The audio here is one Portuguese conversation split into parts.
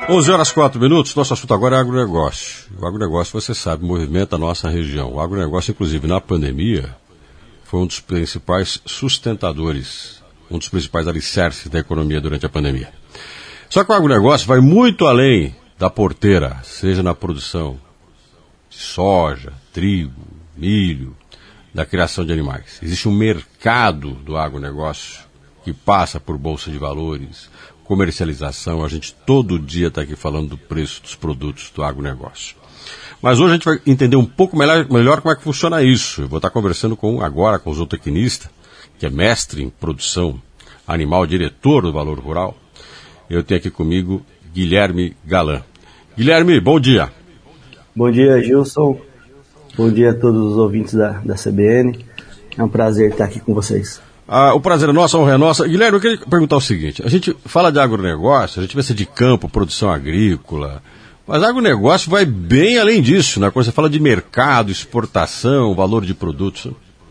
11h04, nosso assunto agora é agronegócio. O agronegócio, você sabe, movimenta a nossa região. O agronegócio, inclusive, na pandemia, foi um dos principais sustentadores, um dos principais alicerces da economia durante a pandemia. Só que o agronegócio vai muito além da porteira, seja na produção de soja, trigo, milho, da criação de animais. Existe um mercado do agronegócio que passa por bolsa de valores, comercialização. A gente todo dia está aqui falando do preço dos produtos do agronegócio. Mas hoje a gente vai entender um pouco melhor como é que funciona isso. Eu vou estar conversando agora com o zootecnista, que é mestre em produção animal, diretor do Valor Rural. Eu tenho aqui comigo Guilherme Galan. Guilherme, bom dia. Bom dia, Gilson. Bom dia a todos os ouvintes da CBN. É um prazer estar aqui com vocês. O prazer é nosso, a honra é nossa. Guilherme, eu queria perguntar o seguinte. A gente fala de agronegócio, a gente pensa de campo, produção agrícola, mas agronegócio vai bem além disso, né? Quando você fala de mercado, exportação, valor de produtos.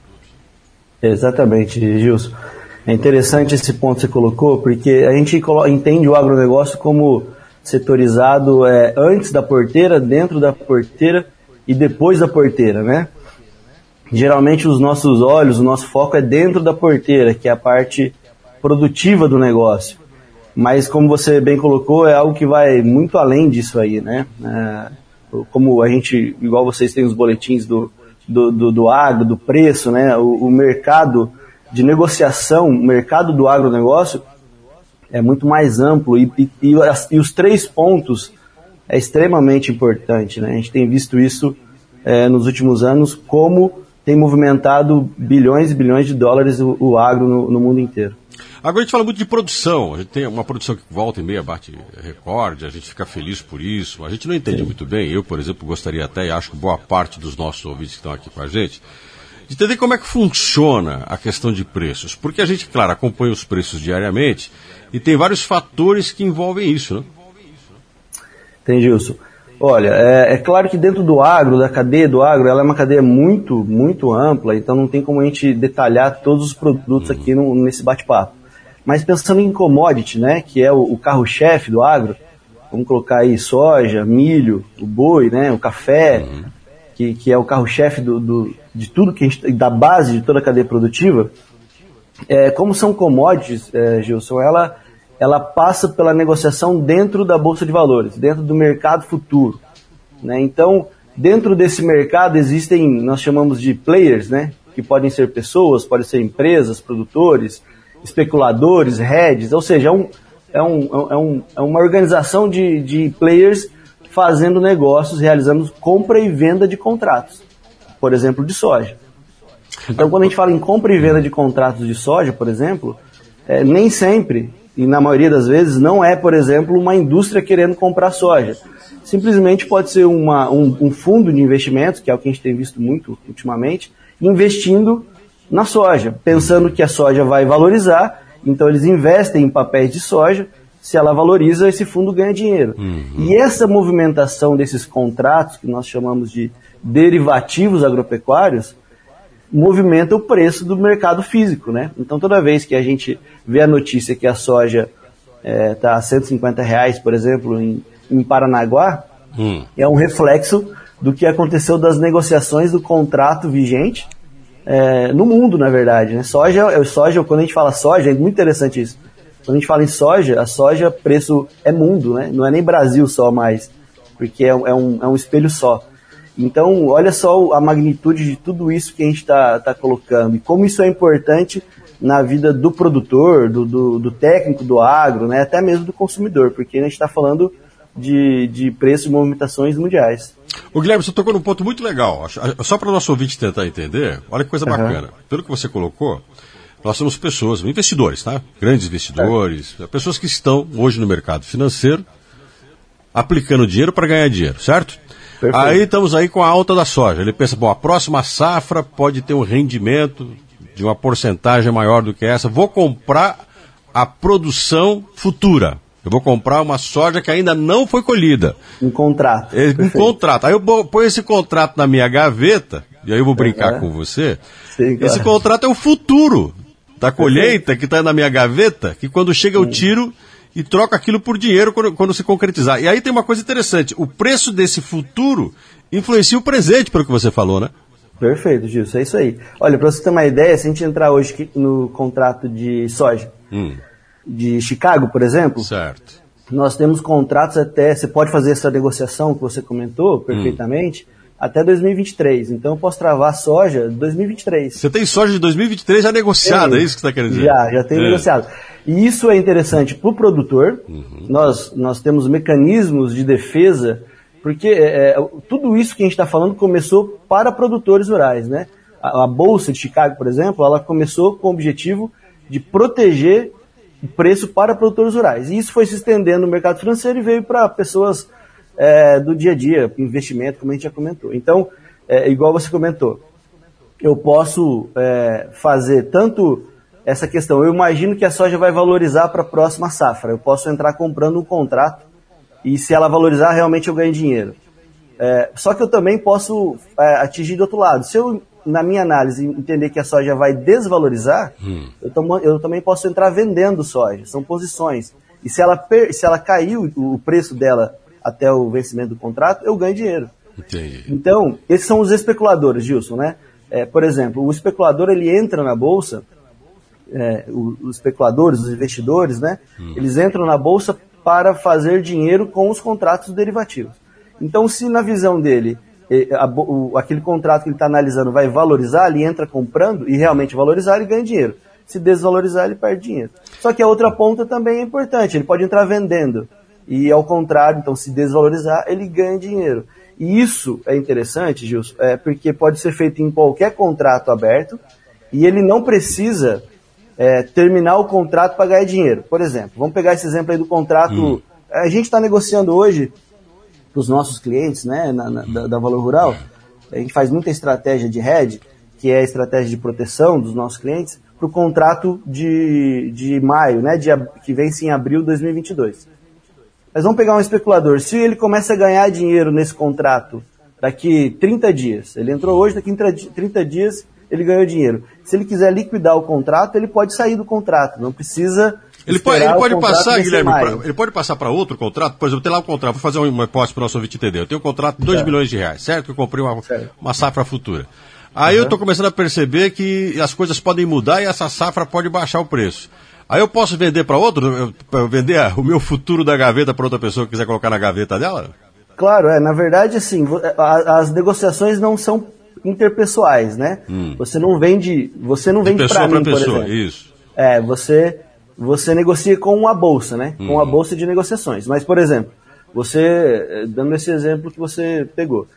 Exatamente, Gilson. É interessante esse ponto que você colocou, porque a gente entende o agronegócio como setorizado antes da porteira, dentro da porteira e depois da porteira, né? Geralmente os nossos olhos, o nosso foco é dentro da porteira, que é a parte produtiva do negócio. Mas como você bem colocou, é algo que vai muito além disso aí, né? Como a gente, igual vocês têm os boletins do agro, do preço, né? O mercado de negociação, o mercado do agronegócio é muito mais amplo e os 3 pontos é extremamente importante, né? A gente tem visto isso nos últimos anos, como tem movimentado bilhões e bilhões de dólares o agro no mundo inteiro. Agora a gente fala muito de produção, a gente tem uma produção que volta e meia bate recorde, a gente fica feliz por isso, a gente não entende muito bem. Eu, por exemplo, gostaria até, e acho que boa parte dos nossos ouvintes que estão aqui com a gente, de entender como é que funciona a questão de preços, porque a gente, claro, acompanha os preços diariamente e tem vários fatores que envolvem isso, né? Tem, Gilson. Olha, é claro que dentro do agro, da cadeia do agro, ela é uma cadeia muito, muito ampla, então não tem como a gente detalhar todos os produtos aqui nesse bate-papo. Mas pensando em commodity, né, que é o carro-chefe do agro, vamos colocar aí soja, milho, o boi, né, o café, que é o carro-chefe de tudo que a gente, da base de toda a cadeia produtiva. Como são commodities, Gilson, ela passa pela negociação dentro da Bolsa de Valores, dentro do mercado futuro, né? Então, dentro desse mercado existem, nós chamamos de players, né? Que podem ser pessoas, podem ser empresas, produtores, especuladores, hedges, ou seja, é uma organização de players fazendo negócios, realizando compra e venda de contratos, por exemplo, de soja. Então, quando a gente fala em compra e venda de contratos de soja, por exemplo, nem sempre, e na maioria das vezes, não é, por exemplo, uma indústria querendo comprar soja. Simplesmente pode ser um fundo de investimentos, que é o que a gente tem visto muito ultimamente, investindo na soja, pensando que a soja vai valorizar, então eles investem em papéis de soja, se ela valoriza, esse fundo ganha dinheiro. E essa movimentação desses contratos, que nós chamamos de derivativos agropecuários, movimenta o preço do mercado físico, né? Então, toda vez que a gente vê a notícia que a soja está a R$150, por exemplo, em Paranaguá, é um reflexo do que aconteceu das negociações do contrato vigente no mundo, na verdade, né? Soja, quando a gente fala soja, é muito interessante isso. Quando a gente fala em soja, a soja, preço é mundo, né? Não é nem Brasil só mais, porque é um espelho só. Então, olha só a magnitude de tudo isso que a gente está colocando e como isso é importante na vida do produtor, do técnico do agro, né, até mesmo do consumidor, porque a gente está falando de preço e movimentações mundiais. Ô Guilherme, você tocou num ponto muito legal. Só para o nosso ouvinte tentar entender, olha que coisa bacana. Pelo que você colocou, nós somos pessoas, investidores, tá? Grandes investidores, pessoas que estão hoje no mercado financeiro aplicando dinheiro para ganhar dinheiro, certo? Perfeito. Aí estamos aí com a alta da soja. Ele pensa, bom, a próxima safra pode ter um rendimento de uma porcentagem maior do que essa. Vou comprar a produção futura. Eu vou comprar uma soja que ainda não foi colhida. Um contrato. Um contrato. Aí eu ponho esse contrato na minha gaveta, e aí eu vou brincar com você. Sim, claro. Esse contrato é o futuro da colheita que está na minha gaveta, que quando chega eu tiro e troca aquilo por dinheiro quando se concretizar. E aí tem uma coisa interessante, o preço desse futuro influencia o presente, pelo que você falou, né? Perfeito, Gilson, é isso aí. Olha, para você ter uma ideia, se a gente entrar hoje no contrato de soja de Chicago, por exemplo, certo. Nós temos contratos até, você pode fazer essa negociação que você comentou perfeitamente, até 2023. Então eu posso travar soja de 2023. Você tem soja de 2023 já negociada, é isso que você está querendo dizer? Já tem negociado. E isso é interessante para o produtor. Nós temos mecanismos de defesa, porque tudo isso que a gente está falando começou para produtores rurais, né? A Bolsa de Chicago, por exemplo, ela começou com o objetivo de proteger o preço para produtores rurais. E isso foi se estendendo no mercado financeiro e veio para pessoas do dia a dia, investimento, como a gente já comentou. Então, igual você comentou, eu posso fazer tanto essa questão, eu imagino que a soja vai valorizar para a próxima safra, eu posso entrar comprando um contrato e se ela valorizar, realmente eu ganho dinheiro. Só que eu também posso atingir do outro lado. Se eu, na minha análise, entender que a soja vai desvalorizar, eu também posso entrar vendendo soja, são posições. E se ela cair o preço dela até o vencimento do contrato, eu ganho dinheiro. Entendi. Então, esses são os especuladores, Gilson, né? Por exemplo, o especulador, ele entra na bolsa, os especuladores, os investidores, né? Eles entram na bolsa para fazer dinheiro com os contratos derivativos. Então, se na visão dele, aquele contrato que ele está analisando vai valorizar, ele entra comprando e realmente valorizar, ele ganha dinheiro. Se desvalorizar, ele perde dinheiro. Só que a outra ponta também é importante, ele pode entrar vendendo. E ao contrário, então, se desvalorizar, ele ganha dinheiro. E isso é interessante, Gilson, porque pode ser feito em qualquer contrato aberto e ele não precisa terminar o contrato para ganhar dinheiro. Por exemplo, vamos pegar esse exemplo aí do contrato. A gente está negociando hoje para os nossos clientes, né, da Valor Rural. A gente faz muita estratégia de hedge, que é a estratégia de proteção dos nossos clientes, para o contrato de maio, né, que vence em abril de 2022. Mas vamos pegar um especulador. Se ele começa a ganhar dinheiro nesse contrato daqui 30 dias, ele entrou hoje, daqui 30 dias ele ganhou dinheiro. Se ele quiser liquidar o contrato, ele pode sair do contrato, não precisa... Ele pode passar, Guilherme, ele pode passar para outro contrato? Por exemplo, tem lá um contrato, vou fazer uma hipótese para o nosso ouvinte entender. Eu tenho um contrato de 2 milhões de reais, certo? Que eu comprei uma safra futura. Aí eu estou começando a perceber que as coisas podem mudar e essa safra pode baixar o preço. Aí eu posso vender para outro, vender o meu futuro da gaveta para outra pessoa que quiser colocar na gaveta dela? Claro, na verdade, assim, as negociações não são interpessoais, né? Você não vende para mim, por exemplo. Isso. Você negocia com a bolsa, né? Com a bolsa de negociações. Mas, por exemplo, dando esse exemplo que você pegou,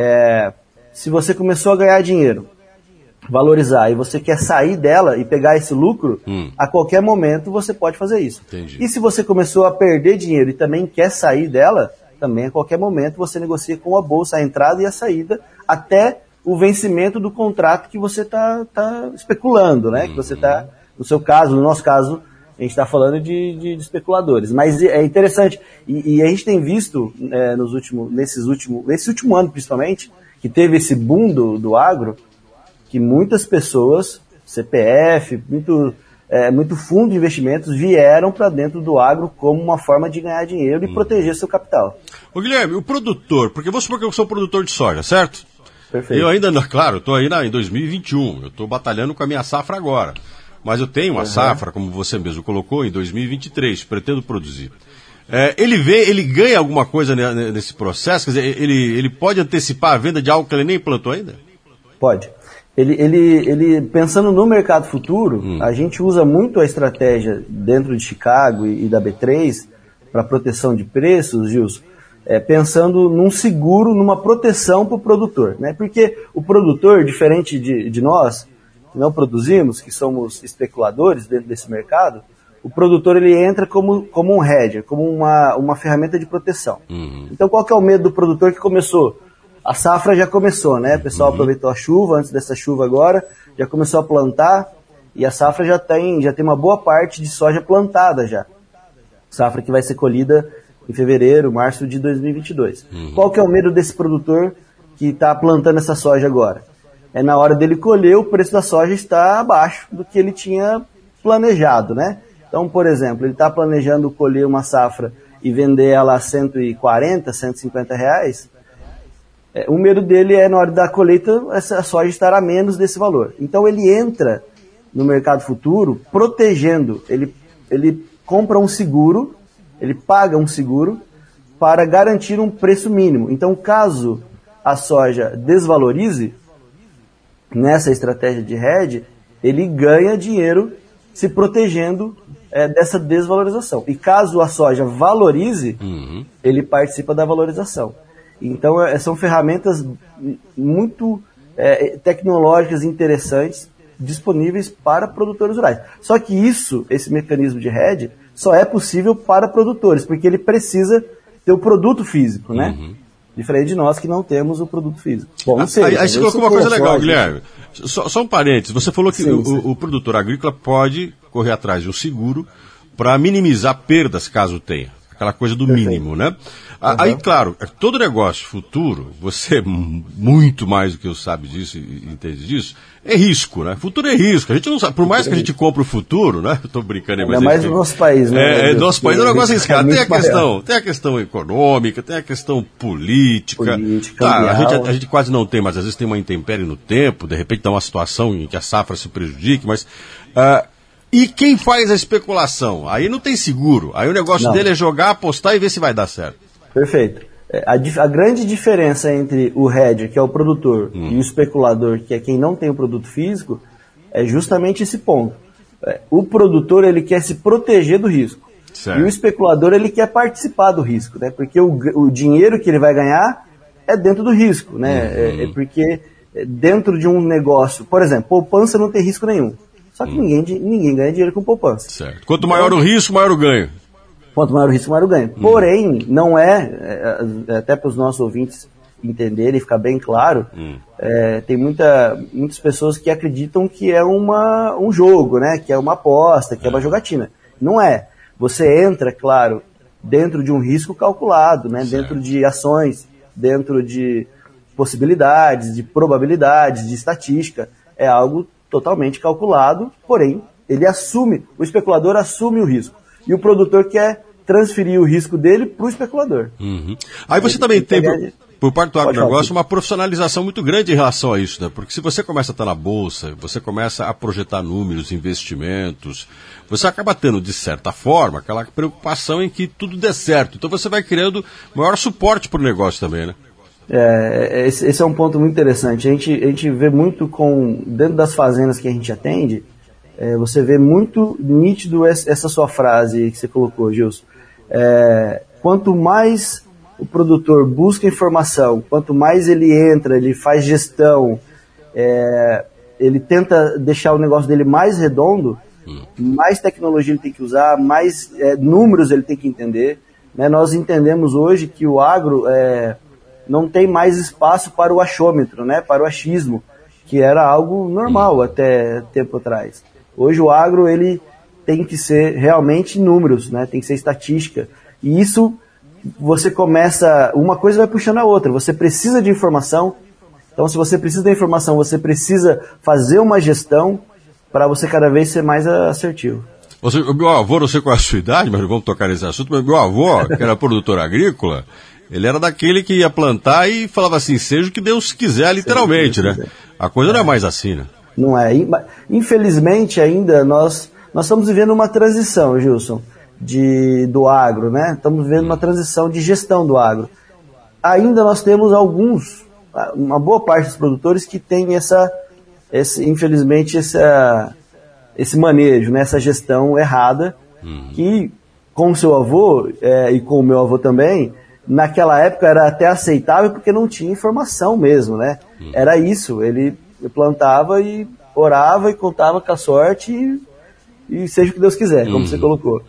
se você começou a ganhar dinheiro, valorizar, e você quer sair dela e pegar esse lucro, a qualquer momento você pode fazer isso. Entendi. E se você começou a perder dinheiro e também quer sair dela, também a qualquer momento você negocia com a bolsa a entrada e a saída até o vencimento do contrato que você tá especulando, né? Que você está, no seu caso, no nosso caso, a gente está falando de especuladores. Mas é interessante, e a gente tem visto nesse último ano principalmente, que teve esse boom do agro, que muitas pessoas, CPF, muito fundo de investimentos vieram para dentro do agro como uma forma de ganhar dinheiro e proteger seu capital. Ô Guilherme, o produtor, porque vamos supor que eu sou produtor de soja, certo? Perfeito. Eu ainda, claro, estou aí em 2021, eu estou batalhando com a minha safra agora, mas eu tenho uma safra, como você mesmo colocou, em 2023, pretendo produzir. Ele ganha alguma coisa nesse processo? Quer dizer, ele pode antecipar a venda de algo que ele nem plantou ainda? Pode. Ele pensando no mercado futuro, a gente usa muito a estratégia dentro de Chicago e da B3 para proteção de preços, Gilson, pensando num seguro, numa proteção para o produtor, né? Porque o produtor, diferente de nós, que não produzimos, que somos especuladores dentro desse mercado, o produtor ele entra como um hedger, como uma ferramenta de proteção. Então qual que é o medo do produtor que começou? A safra já começou, né? O pessoal aproveitou a chuva, antes dessa chuva agora, já começou a plantar e a safra já tem uma boa parte de soja plantada já. Safra que vai ser colhida em fevereiro, março de 2022. Qual que é o medo desse produtor que está plantando essa soja agora? Na hora dele colher, o preço da soja está abaixo do que ele tinha planejado, né? Então, por exemplo, ele está planejando colher uma safra e vender ela a 140, 150 reais, o medo dele é, na hora da colheita, essa soja estar a menos desse valor. Então, ele entra no mercado futuro protegendo, ele compra um seguro, ele paga um seguro para garantir um preço mínimo. Então, caso a soja desvalorize, nessa estratégia de hedge, ele ganha dinheiro se protegendo dessa desvalorização. E caso a soja valorize, ele participa da valorização. Então, são ferramentas muito tecnológicas interessantes, disponíveis para produtores rurais. Só que esse mecanismo de hedge, só é possível para produtores, porque ele precisa ter o produto físico, né? Diferente de nós que não temos o produto físico. Bom, aí você colocou uma coisa legal, Guilherme. Só um parênteses. Você falou que o produtor agrícola pode correr atrás de um seguro para minimizar perdas caso tenha. Aquela coisa do mínimo, né? Aí, claro, todo negócio futuro, você muito mais do que eu sabe disso e entende disso, é risco, né? Futuro é risco. A gente não sabe, por mais que a gente compre o futuro, né? Estou brincando aí, mas... Ainda mais no nosso país, né? Nosso país é um negócio arriscado. Tem a questão econômica, tem a questão política. A gente quase não tem, mas às vezes tem uma intempérie no tempo, de repente dá uma situação em que a safra se prejudique, mas... E quem faz a especulação? Aí não tem seguro. Aí o negócio dele é jogar, apostar e ver se vai dar certo. Perfeito. A grande diferença entre o hedger, que é o produtor, e o especulador, que é quem não tem o produto físico, é justamente esse ponto. O produtor, ele quer se proteger do risco. Certo. E o especulador, ele quer participar do risco, né? Porque o dinheiro que ele vai ganhar é dentro do risco, né? Porque dentro de um negócio, por exemplo, poupança não tem risco nenhum. Só que ninguém ganha dinheiro com poupança. Certo. Quanto maior o risco, maior o ganho. Quanto maior o risco, maior o ganho. Porém, não até para os nossos ouvintes entenderem e ficar bem claro, tem muitas pessoas que acreditam que é um jogo, né? Que é uma aposta, que é uma jogatina. Não é. Você entra, claro, dentro de um risco calculado, né? Dentro de ações, dentro de possibilidades, de probabilidades, de estatística. É algo totalmente calculado, porém, o especulador assume o risco. E o produtor quer transferir o risco dele para o especulador. Aí você também tem, por parte do agronegócio, uma profissionalização muito grande em relação a isso, né? Porque se você começa a estar na bolsa, você começa a projetar números, investimentos, você acaba tendo, de certa forma, aquela preocupação em que tudo dê certo. Então você vai criando maior suporte para o negócio também, né? Esse é um ponto muito interessante. A gente vê muito dentro das fazendas que a gente atende, você vê muito nítido essa sua frase que você colocou, Gilson. Quanto mais o produtor busca informação, quanto mais ele entra, ele faz gestão, ele tenta deixar o negócio dele mais redondo, mais tecnologia ele tem que usar, mais números ele tem que entender, né? Nós entendemos hoje que o agro não tem mais espaço para o achômetro, né? Para o achismo, que era algo normal até tempo atrás. Hoje o agro ele tem que ser realmente números, né? Tem que ser estatística. E isso você começa, uma coisa vai puxando a outra. Você precisa de informação. Então, se você precisa da informação, você precisa fazer uma gestão para você cada vez ser mais assertivo. Meu avô, não sei qual é a sua idade, mas vamos tocar nesse assunto, mas meu avô, que era produtor agrícola, ele era daquele que ia plantar e falava assim, seja o que Deus quiser, literalmente, né? A coisa não é mais assim, né? Não é. Infelizmente, ainda, nós estamos vivendo uma transição, Gilson, do agro, né? Estamos vivendo uma transição de gestão do agro. Ainda nós temos uma boa parte dos produtores que tem infelizmente, esse manejo, né? Essa gestão errada, que com o seu avô e com o meu avô também, naquela época era até aceitável porque não tinha informação mesmo, né? Era isso, ele plantava e orava e contava com a sorte e seja o que Deus quiser, como você colocou.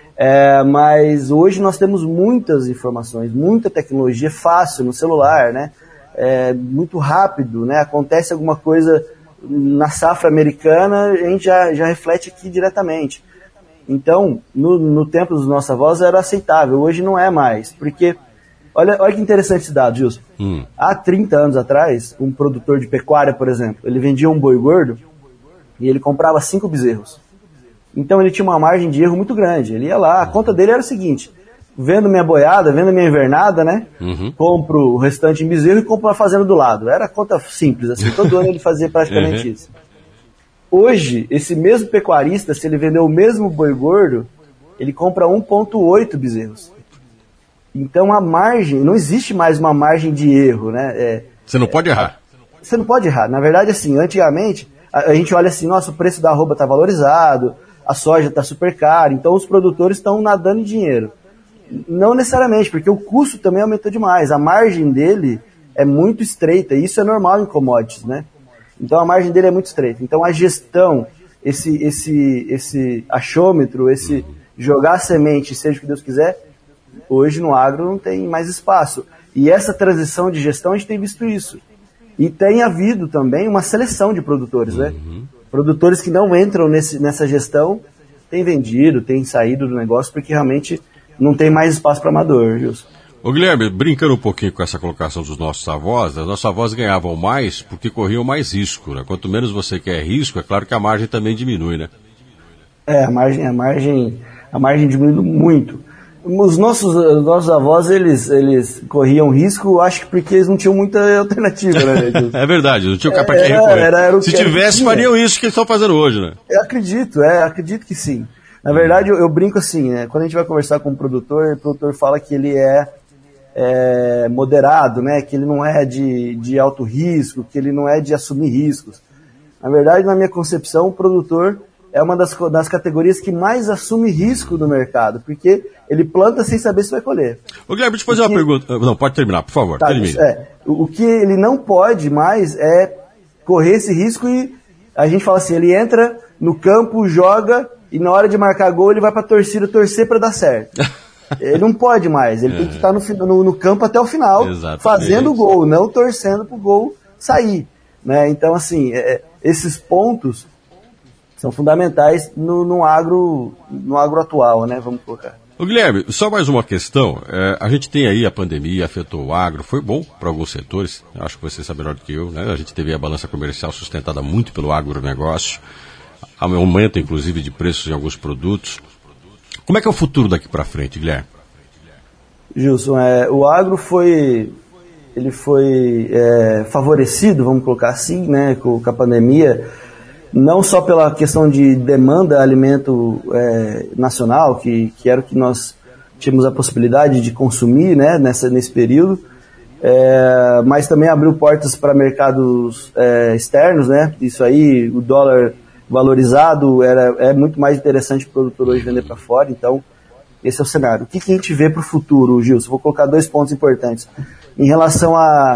Mas hoje nós temos muitas informações, muita tecnologia fácil no celular, né? Muito rápido, né? Acontece alguma coisa na safra americana, a gente já reflete aqui diretamente. Então, no tempo dos nossos avós era aceitável, hoje não é mais, porque olha que interessante esse dado, Gilson. Há 30 anos atrás, um produtor de pecuária, por exemplo, ele vendia um boi gordo e ele comprava 5 bezerros. Então ele tinha uma margem de erro muito grande. Ele ia lá, a conta dele era o seguinte: vendo minha boiada, vendo minha invernada, né? Compro o restante em bezerro e compro uma fazenda do lado. Era conta simples, assim, todo ano ele fazia praticamente isso. Hoje, esse mesmo pecuarista, se ele vender o mesmo boi gordo, ele compra 1,8 bezerros. Então a margem, não existe mais uma margem de erro, né? Você não pode errar. Você não pode errar. Na verdade, assim, antigamente, a gente olha assim, nossa, o preço da arroba está valorizado, a soja está super cara, então os produtores estão nadando em dinheiro. Não necessariamente, porque o custo também aumentou demais. A margem dele é muito estreita, e isso é normal em commodities, né? Então a margem dele é muito estreita. Então a gestão, esse achômetro, esse jogar semente, seja o que Deus quiser, hoje no agro não tem mais espaço. E essa transição de gestão, a gente tem visto isso. E tem havido também uma seleção de produtores, né? Produtores que não entram nessa gestão têm vendido, têm saído do negócio, porque realmente não tem mais espaço para amador, Gilson. Ô Guilherme, brincando um pouquinho com essa colocação dos nossos avós, as nossas avós ganhavam mais porque corriam mais risco, né? Quanto menos você quer risco, é claro que a margem também diminui, né? A margem diminui muito. Os nossos avós, eles corriam risco, acho que porque eles não tinham muita alternativa, né? É verdade, não tinham para quem recorrer. Se tivesse, fariam isso que eles estão fazendo hoje, né? Eu acredito que sim. Na verdade, eu brinco assim, né? Quando a gente vai conversar com o produtor fala que ele é moderado, né? Que ele não é de alto risco, que ele não é de assumir riscos. Na verdade, na minha concepção, o produtor é uma das categorias que mais assume risco no mercado, porque ele planta sem saber se vai colher. Ô Guilherme, deixa eu fazer uma pergunta. Não, pode terminar, por favor. Tá, o que ele não pode mais é correr esse risco e a gente fala assim, ele entra no campo, joga e na hora de marcar gol ele vai para a torcida torcer para dar certo. Ele não pode mais, ele tem que estar no campo até o final, fazendo o gol, não torcendo para o gol sair. Né? Então, assim, esses pontos são fundamentais no agro atual, né? Vamos colocar. Ô Guilherme, só mais uma questão. A gente tem aí a pandemia, afetou o agro, foi bom para alguns setores, acho que você sabe melhor do que eu, né? A gente teve a balança comercial sustentada muito pelo agronegócio, aumento inclusive de preços em alguns produtos. Como é que é o futuro daqui para frente, Guilherme? Gilson, o agro foi favorecido, vamos colocar assim, né, com a pandemia, não só pela questão de demanda de alimento nacional, que era o que nós tínhamos a possibilidade de consumir, né, nesse período, mas também abriu portas para mercados externos, né? Isso aí, o dólar valorizado é muito mais interessante para o produtor hoje vender para fora, então esse é o cenário. O que a gente vê para o futuro, Gilson? Vou colocar 2 pontos importantes. Em relação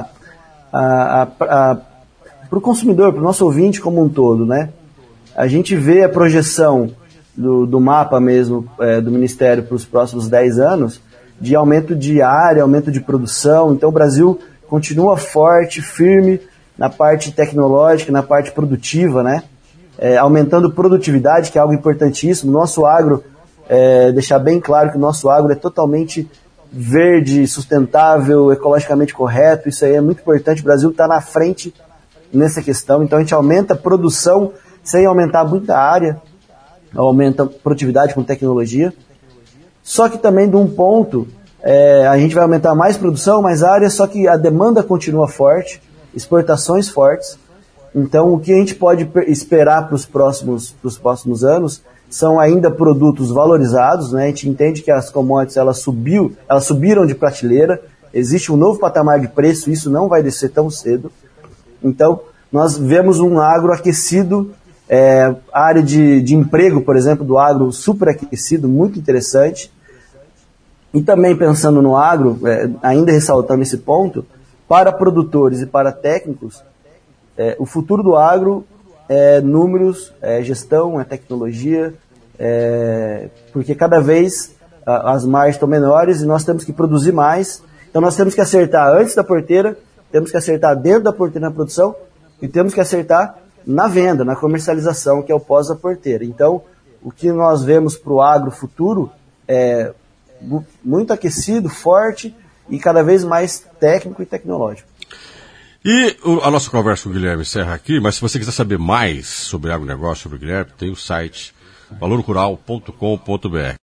para o consumidor, para o nosso ouvinte como um todo, né? A gente vê a projeção do mapa mesmo, do Ministério para os próximos 10 anos, de aumento de área, aumento de produção. Então o Brasil continua forte, firme na parte tecnológica, na parte produtiva, né? Aumentando produtividade, que é algo importantíssimo. Nosso agro, deixar bem claro que o nosso agro é totalmente verde, sustentável, ecologicamente correto. Isso aí é muito importante. O Brasil está na frente nessa questão. Então a gente aumenta a produção sem aumentar muita área, aumenta a produtividade com tecnologia. Só que também de um ponto, a gente vai aumentar mais produção, mais área, só que a demanda continua forte, exportações fortes. Então, o que a gente pode esperar para os próximos anos são ainda produtos valorizados, né? A gente entende que as commodities elas subiram de prateleira, existe um novo patamar de preço, isso não vai descer tão cedo. Então, nós vemos um agro aquecido, a área de emprego, por exemplo, do agro superaquecido, muito interessante. E também pensando no agro, ainda ressaltando esse ponto, para produtores e para técnicos, o futuro do agro é números, é gestão, é tecnologia, porque cada vez as margens estão menores e nós temos que produzir mais. Então nós temos que acertar antes da porteira, temos que acertar dentro da porteira na produção e temos que acertar na venda, na comercialização, que é o pós da porteira. Então, o que nós vemos para o agro futuro é muito aquecido, forte e cada vez mais técnico e tecnológico. E a nossa conversa com o Guilherme encerra aqui, mas se você quiser saber mais sobre agronegócio, sobre o Guilherme, tem o site valorrural.com.br.